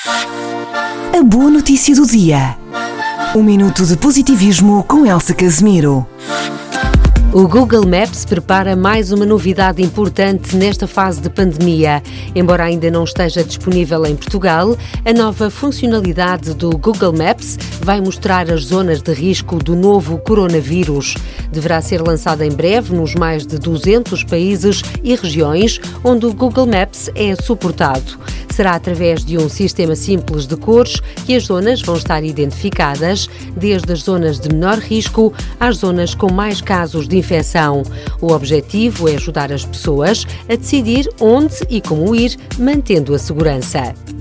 A boa notícia do dia. Um minuto de positivismo com Elsa Casemiro. O Google Maps prepara mais uma novidade importante nesta fase de pandemia. Embora ainda não esteja disponível em Portugal, a nova funcionalidade do Google Maps vai mostrar as zonas de risco do novo coronavírus. Deverá ser lançada em breve nos mais de 200 países e regiões onde o Google Maps é suportado. Será através de um sistema simples de cores que as zonas vão estar identificadas, desde as zonas de menor risco às zonas com mais casos de infecção. O objetivo é ajudar as pessoas a decidir onde e como ir, mantendo a segurança.